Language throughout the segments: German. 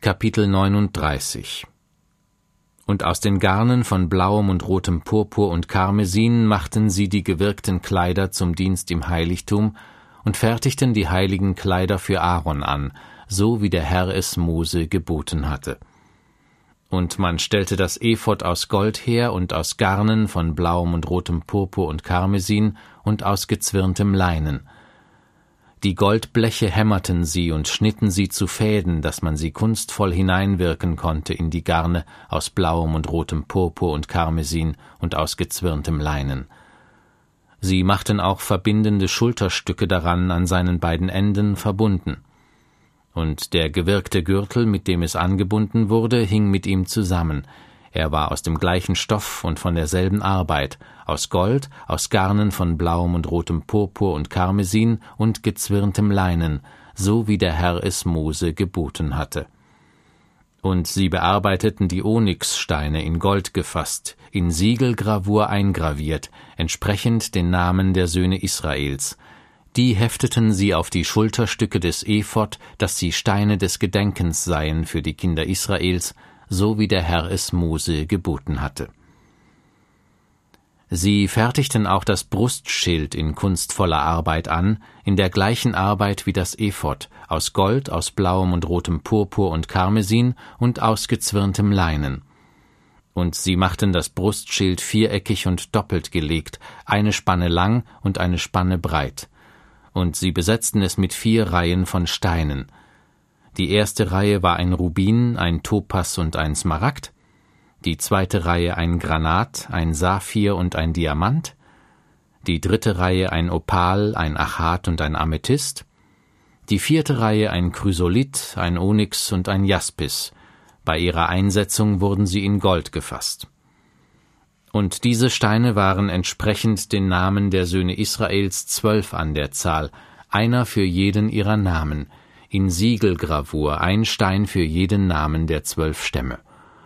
Kapitel 39. Und aus den Garnen von blauem und rotem Purpur und Karmesin machten sie die gewirkten Kleider zum Dienst im Heiligtum und fertigten die heiligen Kleider für Aaron an, so wie der Herr es Mose geboten hatte. Und man stellte das Ephod aus Gold her und aus Garnen von blauem und rotem Purpur und Karmesin und aus gezwirntem Leinen. Die Goldbleche hämmerten sie und schnitten sie zu Fäden, dass man sie kunstvoll hineinwirken konnte in die Garne aus blauem und rotem Purpur und Karmesin und aus gezwirntem Leinen. Sie machten auch verbindende Schulterstücke daran an seinen beiden Enden verbunden. Und der gewirkte Gürtel, mit dem es angebunden wurde, hing mit ihm zusammen. Er war aus dem gleichen Stoff und von derselben Arbeit, aus Gold, aus Garnen von blauem und rotem Purpur und Karmesin und gezwirntem Leinen, so wie der Herr es Mose geboten hatte. Und sie bearbeiteten die Onyxsteine in Gold gefasst, in Siegelgravur eingraviert, entsprechend den Namen der Söhne Israels. Die hefteten sie auf die Schulterstücke des Ephod, dass sie Steine des Gedenkens seien für die Kinder Israels, so wie der Herr es Mose geboten hatte. Sie fertigten auch das Brustschild in kunstvoller Arbeit an, in der gleichen Arbeit wie das Ephod, aus Gold, aus blauem und rotem Purpur und Karmesin und aus gezwirntem Leinen. Und sie machten das Brustschild viereckig und doppelt gelegt, eine Spanne lang und eine Spanne breit. Und sie besetzten es mit 4 Reihen von Steinen. Die erste Reihe war ein Rubin, ein Topas und ein Smaragd, die zweite Reihe ein Granat, ein Saphir und ein Diamant, die dritte Reihe ein Opal, ein Achat und ein Amethyst, die vierte Reihe ein Chrysolit, ein Onyx und ein Jaspis. Bei ihrer Einsetzung wurden sie in Gold gefasst. Und diese Steine waren entsprechend den Namen der Söhne Israels 12 an der Zahl, einer für jeden ihrer Namen, in Siegelgravur, ein Stein für jeden Namen der 12 Stämme.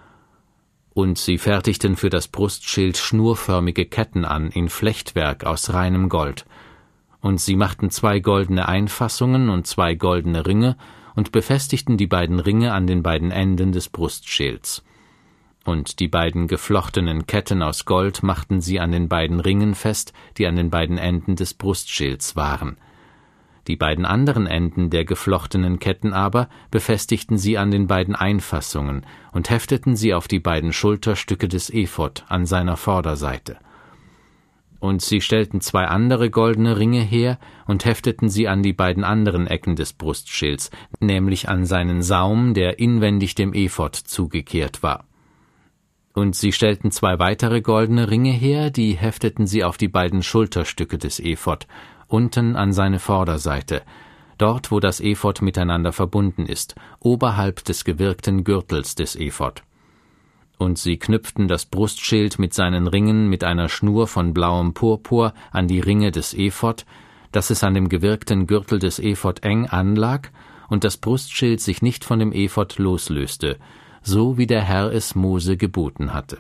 Und sie fertigten für das Brustschild schnurförmige Ketten an, in Flechtwerk aus reinem Gold. Und sie machten 2 goldene Einfassungen und 2 goldene Ringe und befestigten die beiden Ringe an den beiden Enden des Brustschilds. Und die beiden geflochtenen Ketten aus Gold machten sie an den beiden Ringen fest, die an den beiden Enden des Brustschilds waren. Die beiden anderen Enden der geflochtenen Ketten aber befestigten sie an den beiden Einfassungen und hefteten sie auf die beiden Schulterstücke des Ephod an seiner Vorderseite. Und sie stellten 2 andere goldene Ringe her und hefteten sie an die beiden anderen Ecken des Brustschilds, nämlich an seinen Saum, der inwendig dem Ephod zugekehrt war. Und sie stellten 2 weitere goldene Ringe her, die hefteten sie auf die beiden Schulterstücke des Ephod, unten an seine Vorderseite, dort wo das Ephod miteinander verbunden ist, oberhalb des gewirkten Gürtels des Ephod. Und sie knüpften das Brustschild mit seinen Ringen mit einer Schnur von blauem Purpur an die Ringe des Ephod, dass es an dem gewirkten Gürtel des Ephod eng anlag und das Brustschild sich nicht von dem Ephod loslöste, so wie der Herr es Mose geboten hatte.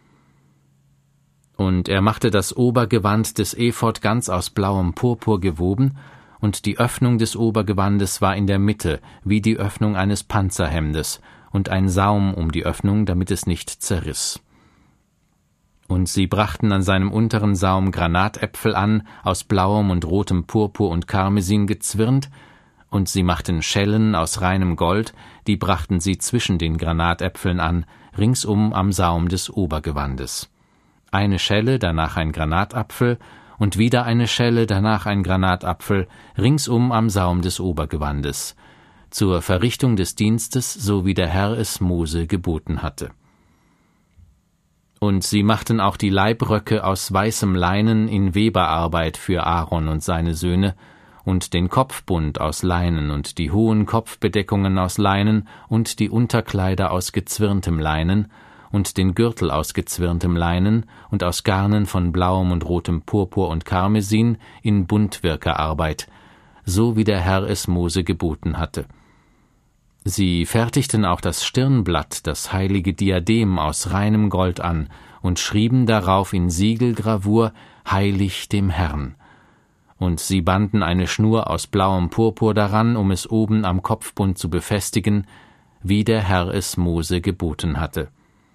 Und er machte das Obergewand des Ephod ganz aus blauem Purpur gewoben, und die Öffnung des Obergewandes war in der Mitte, wie die Öffnung eines Panzerhemdes, und ein Saum um die Öffnung, damit es nicht zerriss. Und sie brachten an seinem unteren Saum Granatäpfel an, aus blauem und rotem Purpur und Karmesin gezwirnt, und sie machten Schellen aus reinem Gold, die brachten sie zwischen den Granatäpfeln an, ringsum am Saum des Obergewandes. Eine Schelle, danach ein Granatapfel, und wieder eine Schelle, danach ein Granatapfel, ringsum am Saum des Obergewandes, zur Verrichtung des Dienstes, so wie der Herr es Mose geboten hatte. Und sie machten auch die Leibröcke aus weißem Leinen in Weberarbeit für Aaron und seine Söhne, und den Kopfbund aus Leinen und die hohen Kopfbedeckungen aus Leinen und die Unterkleider aus gezwirntem Leinen und den Gürtel aus gezwirntem Leinen und aus Garnen von blauem und rotem Purpur und Karmesin in Buntwirkerarbeit, so wie der Herr es Mose geboten hatte. Sie fertigten auch das Stirnblatt, das heilige Diadem aus reinem Gold an und schrieben darauf in Siegelgravur »Heilig dem Herrn«. Und sie banden eine Schnur aus blauem Purpur daran, um es oben am Kopfbund zu befestigen, wie der Herr es Mose geboten hatte.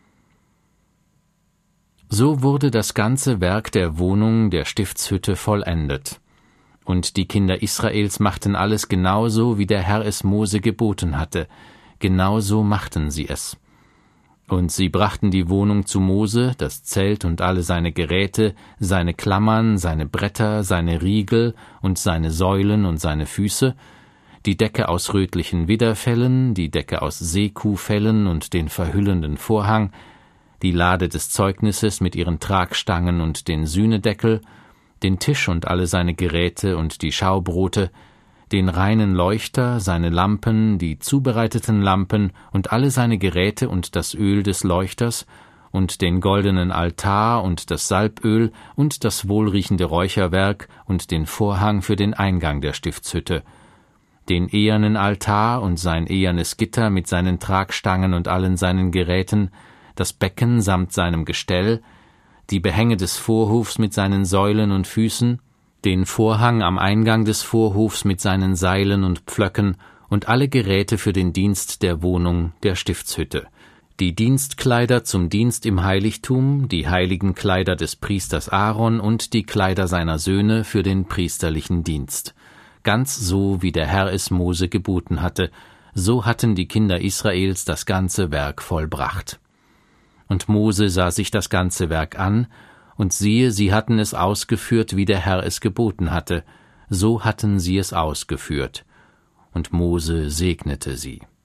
So wurde das ganze Werk der Wohnung der Stiftshütte vollendet. Und die Kinder Israels machten alles genauso, wie der Herr es Mose geboten hatte. Genauso machten sie es. Und sie brachten die Wohnung zu Mose, das Zelt und alle seine Geräte, seine Klammern, seine Bretter, seine Riegel und seine Säulen und seine Füße, die Decke aus rötlichen Widderfellen, die Decke aus Seekuhfellen und den verhüllenden Vorhang, die Lade des Zeugnisses mit ihren Tragstangen und den Sühnedeckel, den Tisch und alle seine Geräte und die Schaubrote, den reinen Leuchter, seine Lampen, die zubereiteten Lampen und alle seine Geräte und das Öl des Leuchters und den goldenen Altar und das Salböl und das wohlriechende Räucherwerk und den Vorhang für den Eingang der Stiftshütte, den ehernen Altar und sein ehernes Gitter mit seinen Tragstangen und allen seinen Geräten, das Becken samt seinem Gestell, die Behänge des Vorhofs mit seinen Säulen und Füßen, den Vorhang am Eingang des Vorhofs mit seinen Seilen und Pflöcken und alle Geräte für den Dienst der Wohnung der Stiftshütte, die Dienstkleider zum Dienst im Heiligtum, die heiligen Kleider des Priesters Aaron und die Kleider seiner Söhne für den priesterlichen Dienst. Ganz so, wie der Herr es Mose geboten hatte, so hatten die Kinder Israels das ganze Werk vollbracht. Und Mose sah sich das ganze Werk an, und siehe, sie hatten es ausgeführt, wie der Herr es geboten hatte, so hatten sie es ausgeführt. Und Mose segnete sie.